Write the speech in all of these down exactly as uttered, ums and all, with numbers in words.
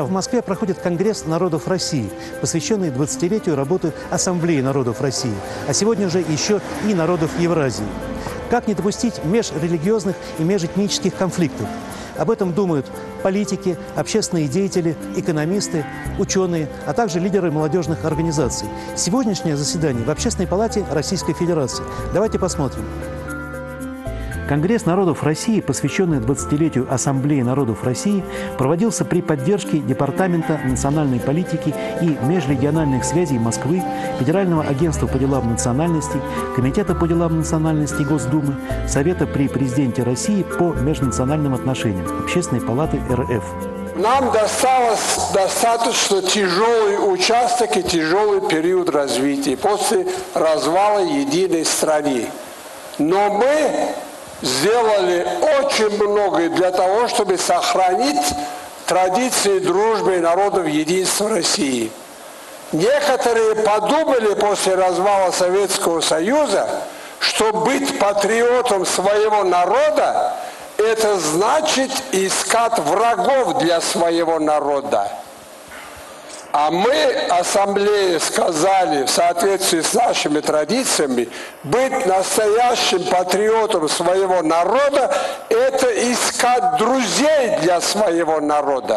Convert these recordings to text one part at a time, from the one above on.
дня в Москве проходит Конгресс народов России, посвященный двадцатилетию работы Ассамблеи народов России, а сегодня же еще и народов Евразии. Как не допустить межрелигиозных и межэтнических конфликтов? Об этом думают политики, общественные деятели, экономисты, ученые, а также лидеры молодежных организаций. Сегодняшнее заседание в Общественной палате Российской Федерации. Давайте посмотрим. Конгресс народов России, посвященный двадцатилетию Ассамблеи народов России, проводился при поддержке Департамента национальной политики и межрегиональных связей Москвы, Федерального агентства по делам национальностей, Комитета по делам национальностей Госдумы, Совета при президенте России по межнациональным отношениям, Общественной палаты эр эф. Нам досталось достаточно тяжелый участок и тяжелый период развития после развала единой страны. Но мы сделали очень многое для того, чтобы сохранить традиции дружбы народов единства России. Некоторые подумали после развала Советского Союза, что быть патриотом своего народа – это значит искать врагов для своего народа. А мы, Ассамблея, сказали, в соответствии с нашими традициями, быть настоящим патриотом своего народа – это искать друзей для своего народа.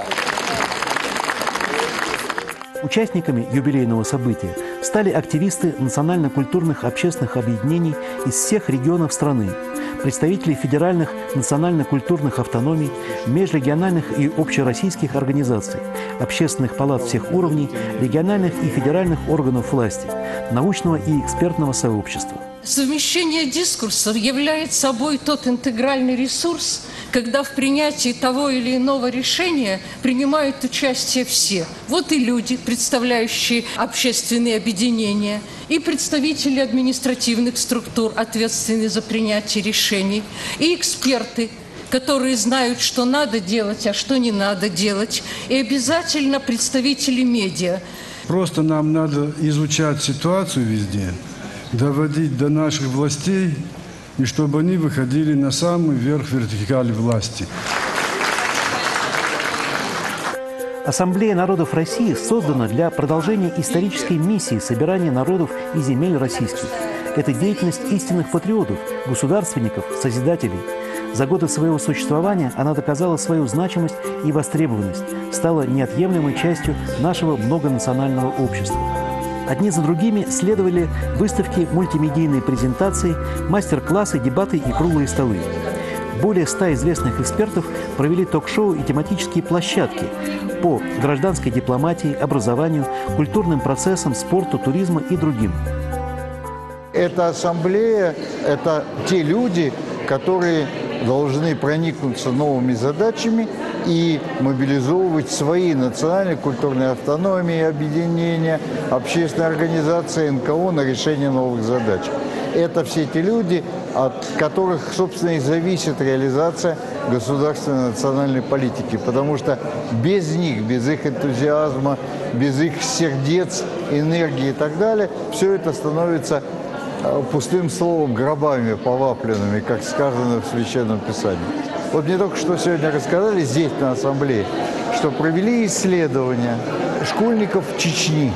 Участниками юбилейного события стали активисты национально-культурных общественных объединений из всех регионов страны, представители федеральных национально-культурных автономий, межрегиональных и общероссийских организаций, общественных палат всех уровней, региональных и федеральных органов власти, научного и экспертного сообщества. Совмещение дискурсов является собой тот интегральный ресурс, когда в принятии того или иного решения принимают участие все. Вот и люди, представляющие общественные объединения, и представители административных структур, ответственные за принятие решений, и эксперты, которые знают, что надо делать, а что не надо делать, и обязательно представители медиа. Просто нам надо изучать ситуацию везде, доводить до наших властей, и чтобы они выходили на самый верх вертикали власти. Ассамблея народов России создана для продолжения исторической миссии собирания народов и земель российских. Это деятельность истинных патриотов, государственников, созидателей. За годы своего существования она доказала свою значимость и востребованность, стала неотъемлемой частью нашего многонационального общества. Одни за другими следовали выставки, мультимедийные презентации, мастер-классы, дебаты и круглые столы. Более ста известных экспертов провели ток-шоу и тематические площадки по гражданской дипломатии, образованию, культурным процессам, спорту, туризму и другим. Эта ассамблея – это те люди, которые должны проникнуться новыми задачами и мобилизовывать свои национальные культурные автономии, объединения, общественные организации, эн ка о на решение новых задач. Это все те люди, от которых, собственно, и зависит реализация государственной национальной политики. Потому что без них, без их энтузиазма, без их сердец, энергии и так далее, все это становится пустым словом, гробами повапленными, как сказано в Священном Писании. Вот мне только что сегодня рассказали здесь, на Ассамблее, что провели исследования школьников Чечни.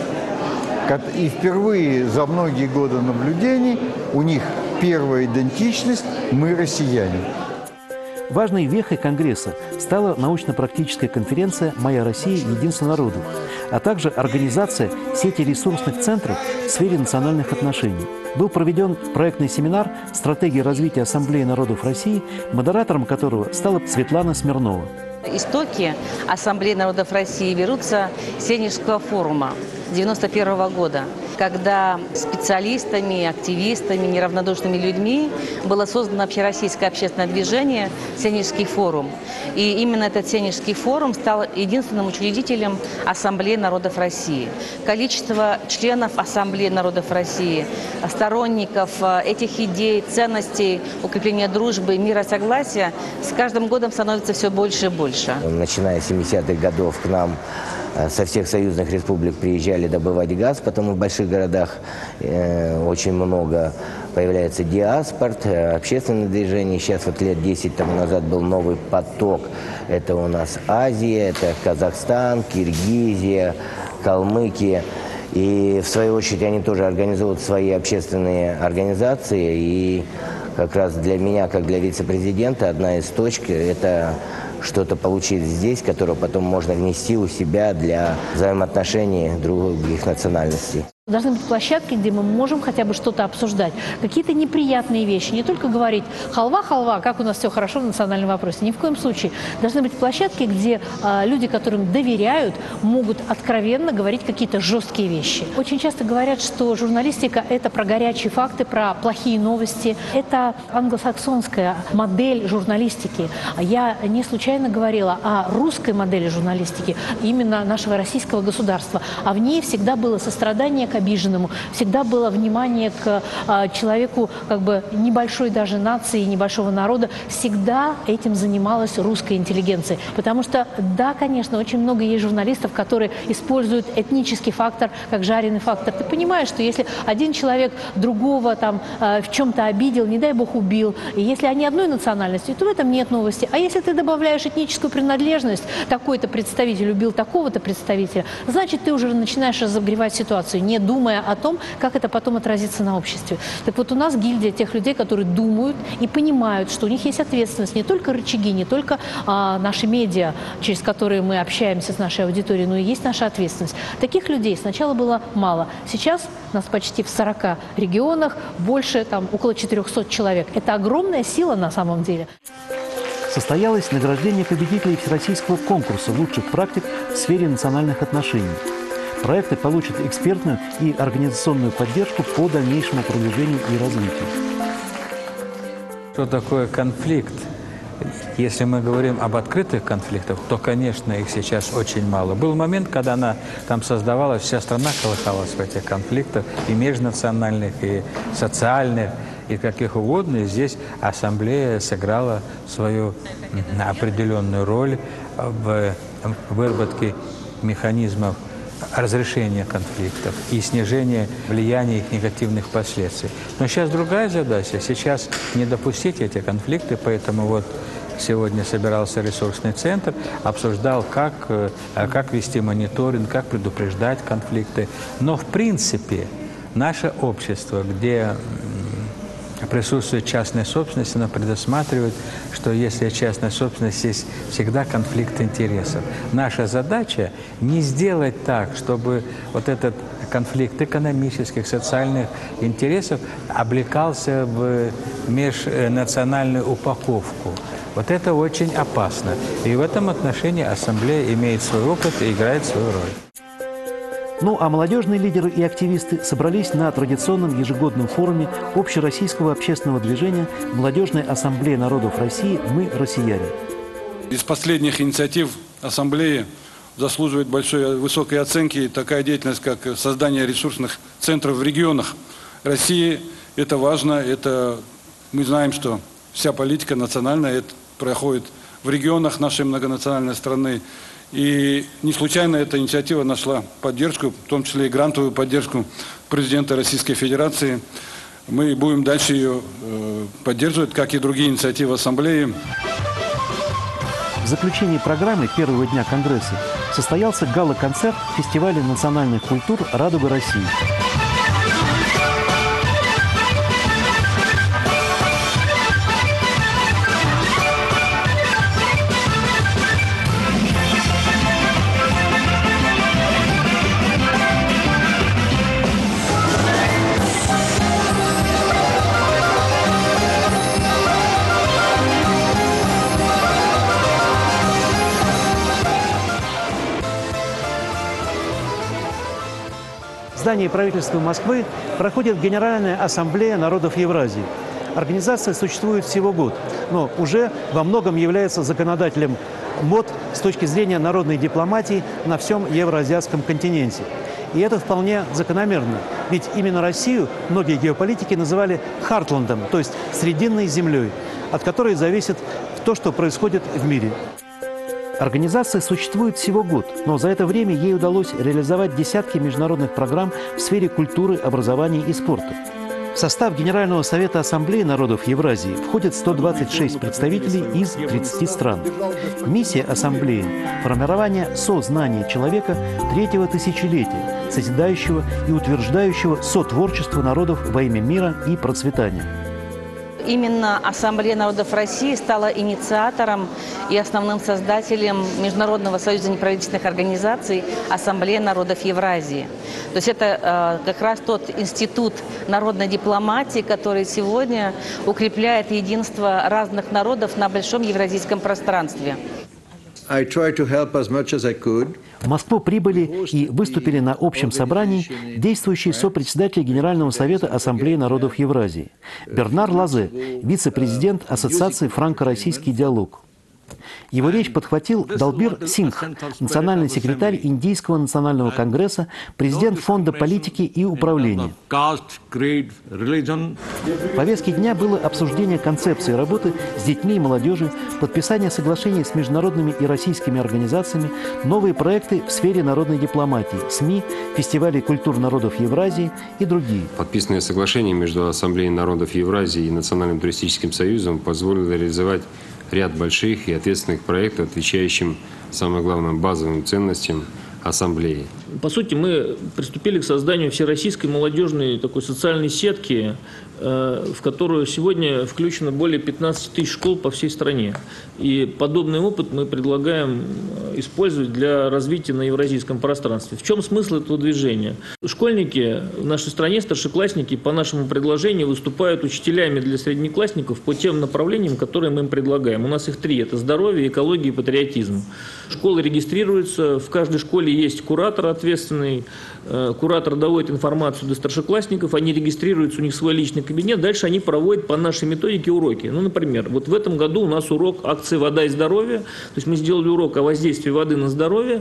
И впервые за многие годы наблюдений у них первая идентичность – мы россияне. Важной вехой Конгресса стала научно-практическая конференция «Моя Россия. Единство народов», а также организация сети ресурсных центров в сфере национальных отношений. Был проведен проектный семинар «Стратегия развития Ассамблеи народов России», модератором которого стала Светлана Смирнова. Истоки Ассамблеи народов России берутся с Сенежского форума девяносто первого года, когда специалистами, активистами, неравнодушными людьми было создано общероссийское общественное движение «Сенежский форум». И именно этот Сенежский форум стал единственным учредителем Ассамблеи народов России. Количество членов Ассамблеи народов России, сторонников этих идей, ценностей, укрепления дружбы, мира, согласия с каждым годом становится все больше и больше. Начиная с семидесятых годов к нам со всех союзных республик приезжали добывать газ, потом в больших городах э, очень много появляется диаспорт, общественное движение. Сейчас вот лет десять тому назад был новый поток. Это у нас Азия, это Казахстан, Киргизия, Калмыкия. И в свою очередь они тоже организуют свои общественные организации. И как раз для меня, как для вице-президента, одна из точек – это что-то получить здесь, которое потом можно внести у себя для взаимоотношений других национальностей. Должны быть площадки, где мы можем хотя бы что-то обсуждать. Какие-то неприятные вещи. Не только говорить «халва, халва, как у нас все хорошо в национальном вопросе». Ни в коем случае. Должны быть площадки, где э, люди, которым доверяют, могут откровенно говорить какие-то жесткие вещи. Очень часто говорят, что журналистика – это про горячие факты, про плохие новости. Это англосаксонская модель журналистики. Я не случайно говорила о русской модели журналистики, именно нашего российского государства. А в ней всегда было сострадание к обиженному, всегда было внимание к а, человеку как бы небольшой даже нации, небольшого народа. Всегда этим занималась русская интеллигенция. Потому что, да, конечно, очень много есть журналистов, которые используют этнический фактор как жареный фактор. Ты понимаешь, что если один человек другого там а, в чем-то обидел, не дай бог убил, и если они одной национальности, то в этом нет новости. А если ты добавляешь этническую принадлежность, такой-то представитель убил такого-то представителя, значит, ты уже начинаешь разогревать ситуацию, не думая о том, как это потом отразится на обществе. Так вот, у нас гильдия тех людей, которые думают и понимают, что у них есть ответственность, не только рычаги, не только а, наши медиа, через которые мы общаемся с нашей аудиторией, но и есть наша ответственность. Таких людей сначала было мало. Сейчас нас почти в сорока регионах, больше, там, около четырёхсот человек. Это огромная сила на самом деле. Состоялось награждение победителей Всероссийского конкурса лучших практик в сфере национальных отношений. Проекты получат экспертную и организационную поддержку по дальнейшему продвижению и развитию. Что такое конфликт? Если мы говорим об открытых конфликтах, то, конечно, их сейчас очень мало. Был момент, когда она там создавалась, вся страна колыхалась в этих конфликтах, и межнациональных, и социальных, и каких угодно. И здесь ассамблея сыграла свою определенную роль в выработке механизмов разрешения конфликтов и снижения влияния их негативных последствий. Но сейчас другая задача. Сейчас не допустить эти конфликты, поэтому вот сегодня собирался ресурсный центр, обсуждал, как, как вести мониторинг, как предупреждать конфликты. Но в принципе наше общество, где присутствует частная собственность, она предусматривает, что если частная собственность, есть всегда конфликт интересов. Наша задача не сделать так, чтобы вот этот конфликт экономических, социальных интересов облекался в межнациональную упаковку. Вот это очень опасно. И в этом отношении ассамблея имеет свой опыт и играет свою роль. Ну а молодежные лидеры и активисты собрались на традиционном ежегодном форуме общероссийского общественного движения «Молодежная ассамблея народов России. Мы россияне». Из последних инициатив ассамблеи заслуживает большой, высокой оценки такая деятельность, как создание ресурсных центров в регионах России. Это важно, это мы знаем, что вся политика национальная это проходит в регионах нашей многонациональной страны. И не случайно эта инициатива нашла поддержку, в том числе и грантовую поддержку президента Российской Федерации. Мы будем дальше ее поддерживать, как и другие инициативы Ассамблеи. В заключении программы первого дня Конгресса состоялся гала-концерт фестиваля национальных культур «Радуга России». В здании правительства Москвы проходит Генеральная ассамблея народов Евразии. Организация существует всего год, но уже во многом является законодателем мод с точки зрения народной дипломатии на всем евроазиатском континенте. И это вполне закономерно, ведь именно Россию многие геополитики называли «хартландом», то есть «срединной землей», от которой зависит то, что происходит в мире. Организация существует всего год, но за это время ей удалось реализовать десятки международных программ в сфере культуры, образования и спорта. В состав Генерального совета Ассамблеи народов Евразии входят сто двадцать шесть представителей из тридцати стран. Миссия Ассамблеи – формирование сознания человека третьего тысячелетия, созидающего и утверждающего сотворчество народов во имя мира и процветания. Именно Ассамблея народов России стала инициатором и основным создателем Международного союза неправительственных организаций Ассамблея народов Евразии. То есть это э, как раз тот институт народной дипломатии, который сегодня укрепляет единство разных народов на большом евразийском пространстве. I tried to help as much as I could. В Москву прибыли и выступили на общем собрании действующие сопредседатели Генерального совета Ассамблеи народов Евразии. Бернар Лазе, вице-президент Ассоциации «Франко-российский диалог». Его речь подхватил Далбир Сингх, национальный секретарь Индийского национального конгресса, президент Фонда политики и управления. В повестке дня было обсуждение концепции работы с детьми и молодежью, подписание соглашений с международными и российскими организациями, новые проекты в сфере народной дипломатии, СМИ, фестивалей культур народов Евразии и другие. Подписанное соглашение между Ассамблеей народов Евразии и Национальным туристическим союзом позволило реализовать ряд больших и ответственных проектов, отвечающим самым главным базовым ценностям Ассамблеи. По сути, мы приступили к созданию всероссийской молодежной такой социальной сетки, в которую сегодня включено более пятнадцати тысяч школ по всей стране. И подобный опыт мы предлагаем использовать для развития на евразийском пространстве. В чем смысл этого движения? Школьники в нашей стране, старшеклассники, по нашему предложению выступают учителями для среднеклассников по тем направлениям, которые мы им предлагаем. У нас их три. Это здоровье, экология и патриотизм. Школы регистрируются, в каждой школе есть куратор ответственный. Куратор доводит информацию до старшеклассников, они регистрируются, у них свой личный кабинет, дальше они проводят по нашей методике уроки. Ну, например, вот в этом году у нас урок акции «Вода и здоровье», то есть мы сделали урок о воздействии воды на здоровье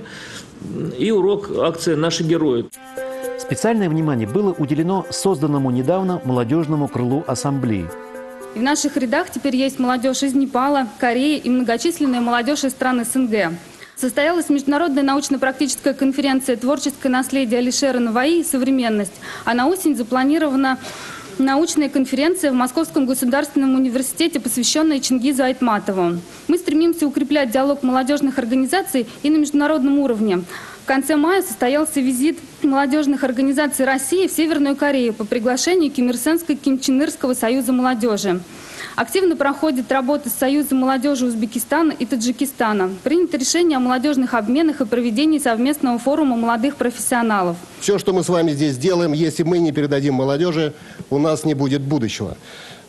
и урок акции «Наши герои». Специальное внимание было уделено созданному недавно молодежному крылу Ассамблеи. В наших рядах теперь есть молодежь из Непала, Кореи и многочисленная молодежь из стран СНГ. Состоялась международная научно-практическая конференция «Творческое наследие Алишера Наваи и современность», а на осень запланирована научная конференция в Московском государственном университете, посвященная Чингизу Айтматову. Мы стремимся укреплять диалог молодежных организаций и на международном уровне. В конце мая состоялся визит молодежных организаций России в Северную Корею по приглашению Кимир-Сенской-Кимченырского союза молодежи. Активно проходит работа с Союзом молодежи Узбекистана и Таджикистана. Принято решение о молодежных обменах и проведении совместного форума молодых профессионалов. Все, что мы с вами здесь делаем, если мы не передадим молодежи, у нас не будет будущего.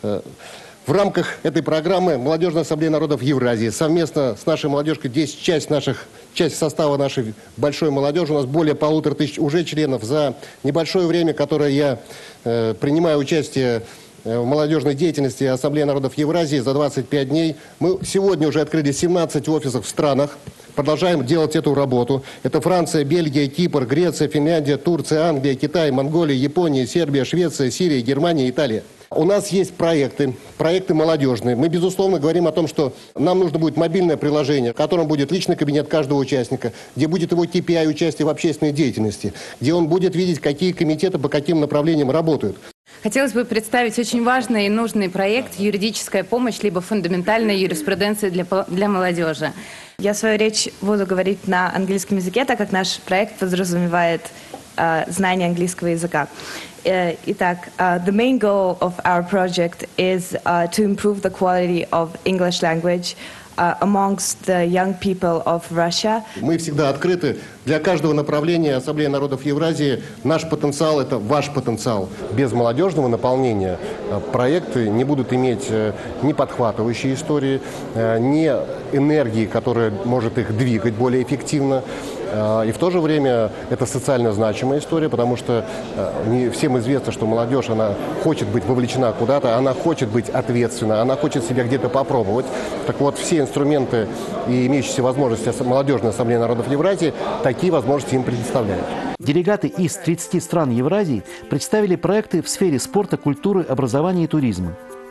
В рамках этой программы Молодежная ассамблея народов Евразии совместно с нашей молодежкой, здесь часть, наших, часть состава нашей большой молодежи, у нас более полутора тысяч уже членов. За небольшое время, которое я э, принимаю участие в молодежной деятельности Ассамблеи народов Евразии за двадцать пять дней. Мы сегодня уже открыли семнадцать офисов в странах. Продолжаем делать эту работу. Это Франция, Бельгия, Кипр, Греция, Финляндия, Турция, Англия, Китай, Монголия, Япония, Сербия, Швеция, Сирия, Германия, Италия. У нас есть проекты, проекты молодежные. Мы, безусловно, говорим о том, что нам нужно будет мобильное приложение, в котором будет личный кабинет каждого участника, где будет его кей пи ай участия в общественной деятельности, где он будет видеть, какие комитеты по каким направлениям работают. Хотелось бы представить очень важный и нужный проект «Юридическая помощь» либо «Фундаментальная юриспруденция для, для молодежи». Я свою речь буду говорить на английском языке, так как наш проект подразумевает э, знание английского языка. Итак, uh, the main goal of our project is uh, to improve the quality of English language uh, amongst the young people of Russia. Мы всегда открыты для каждого направления Ассамблеи народов Евразии. Наш потенциал – это ваш потенциал. Без молодежного наполнения проекты не будут иметь ни подхватывающей истории, ни энергии, которая может их двигать более эффективно. И в то же время это социально значимая история, потому что не всем известно, что молодежь, она хочет быть вовлечена куда-то, она хочет быть ответственна, она хочет себя где-то попробовать. Так вот, все инструменты и имеющиеся возможности молодежной Ассамблеи народов Евразии такие возможности им предоставляют. Делегаты из тридцати стран Евразии представили проекты в сфере спорта, культуры, образования и туризма.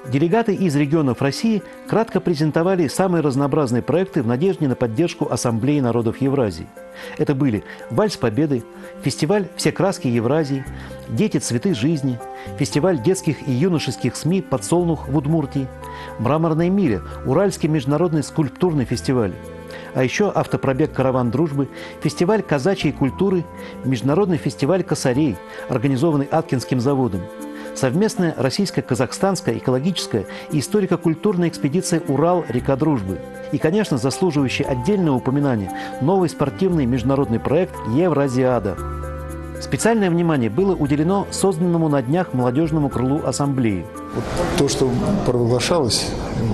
Делегаты из регионов России кратко презентовали самые разнообразные проекты в надежде на поддержку Ассамблеи народов Евразии. Это были «Вальс Победы», фестиваль «Все краски Евразии», «Дети, цветы жизни», фестиваль детских и юношеских СМИ «Подсолнух» в Удмуртии, «Мраморная миля», Уральский международный скульптурный фестиваль. А еще автопробег «Караван дружбы», фестиваль казачьей культуры, международный фестиваль косарей, организованный Аткинским заводом, совместная российско-казахстанская экологическая и историко-культурная экспедиция «Урал-река дружбы». И, конечно, заслуживающий отдельного упоминания новый спортивный международный проект «Евразиада». Специальное внимание было уделено созданному на днях молодежному крылу Ассамблеи. То, что провозглашалось,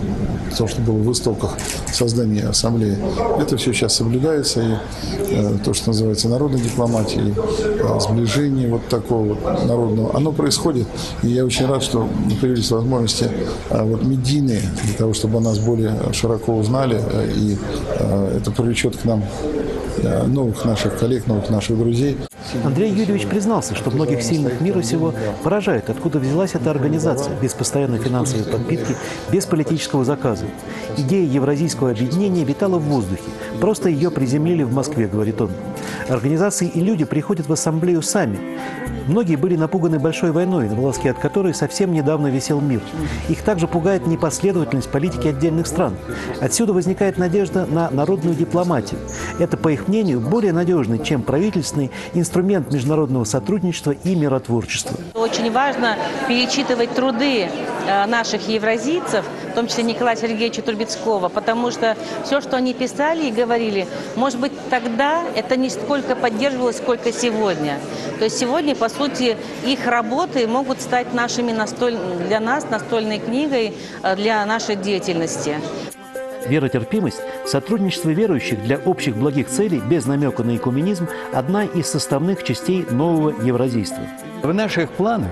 то, что было в истоках создания Ассамблеи, это все сейчас соблюдается. И э, то, что называется народной дипломатией, э, сближение вот такого вот народного, оно происходит. И я очень рад, что появились возможности э, вот, медийные, для того, чтобы нас более широко узнали. Э, и э, это привлечет к нам э, новых наших коллег, новых наших друзей. Андрей Юрьевич признался, что многих сильных мира сего поражает, откуда взялась эта организация без постоянной финансовой подпитки, без политического заказа. Идея евразийского объединения витала в воздухе. Просто ее приземлили в Москве, говорит он. Организации и люди приходят в ассамблею сами. Многие были напуганы большой войной, на волоске от которой совсем недавно висел мир. Их также пугает непоследовательность политики отдельных стран. Отсюда возникает надежда на народную дипломатию. Это, по их мнению, более надежный, чем правительственный инструмент международного сотрудничества и миротворчества. Очень важно перечитывать труды наших евразийцев, в том числе Николая Сергеевича Трубецкого, потому что все, что они писали и говорили, может быть, тогда это не столько поддерживалось, сколько сегодня. То есть сегодня, по сути, их работы могут стать нашими настоль... для нас настольной книгой для нашей деятельности. Веротерпимость, сотрудничество верующих для общих благих целей без намека на экуменизм – одна из составных частей нового евразийства. В наших планах,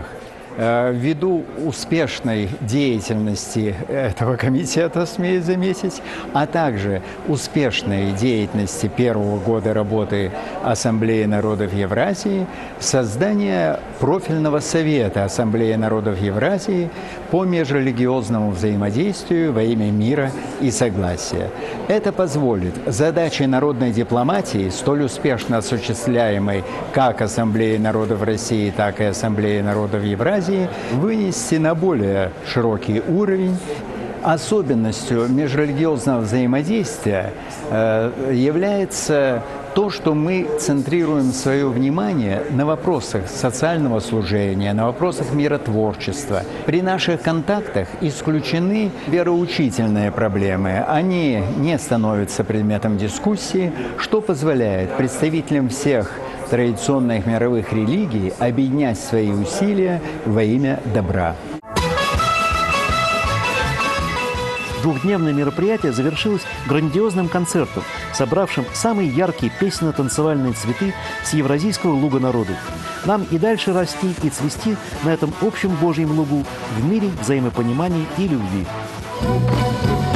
ввиду успешной деятельности этого комитета, смею заметить, а также успешной деятельности первого года работы Ассамблеи народов Евразии, создание профильного совета Ассамблеи народов Евразии по межрелигиозному взаимодействию во имя мира и согласия. Это позволит задачи народной дипломатии, столь успешно осуществляемой как Ассамблеей народов России, так и Ассамблеей народов Евразии, вынести на более широкий уровень. Особенностью межрелигиозного взаимодействия э, является то, что мы центрируем свое внимание на вопросах социального служения, на вопросах миротворчества. При наших контактах исключены вероучительные проблемы. Они не становятся предметом дискуссии, что позволяет представителям всех традиционных мировых религий объединять свои усилия во имя добра. Двухдневное мероприятие завершилось грандиозным концертом, собравшим самые яркие песенно-танцевальные цветы с Евразийского луга народов. Нам и дальше расти и цвести на этом общем Божьем лугу в мире взаимопонимания и любви.